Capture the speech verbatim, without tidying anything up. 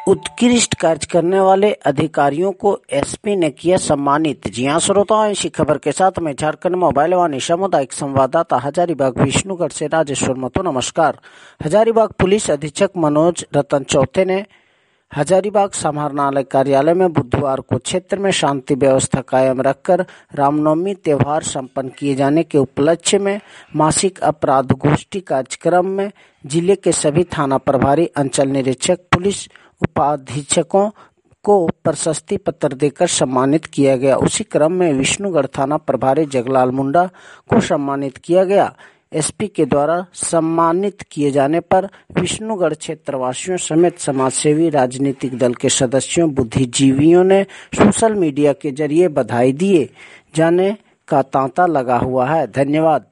उत्कृष्ट कार्य करने वाले अधिकारियों को एसपी ने किया सम्मानित। जी हां श्रोताओं, इसी खबर के साथ मैं झारखंड मोबाइल वाणी सामुदायिक संवाददाता हजारीबाग विष्णुगढ़ से राजेश्वर महतो नमस्कार। हजारीबाग पुलिस अधीक्षक मनोज रतन चौथे ने हजारीबाग समाहरणालय कार्यालय में बुधवार को क्षेत्र में शांति व्यवस्था कायम रखकर रामनवमी त्योहार संपन्न किए जाने के उपलक्ष्य में मासिक अपराध गोष्ठी कार्यक्रम में जिले के सभी थाना प्रभारी, अंचल निरीक्षक, पुलिस उपाधीक्षकों को प्रशस्ति पत्र देकर सम्मानित किया गया। उसी क्रम में विष्णुगढ़ थाना प्रभारी जगलाल मुंडा को सम्मानित किया गया। एसपी के द्वारा सम्मानित किए जाने पर विष्णुगढ़ क्षेत्रवासियों समेत समाजसेवी, राजनीतिक दल के सदस्यों, बुद्धिजीवियों ने सोशल मीडिया के जरिए बधाई दिए जाने का तांता लगा हुआ है। धन्यवाद।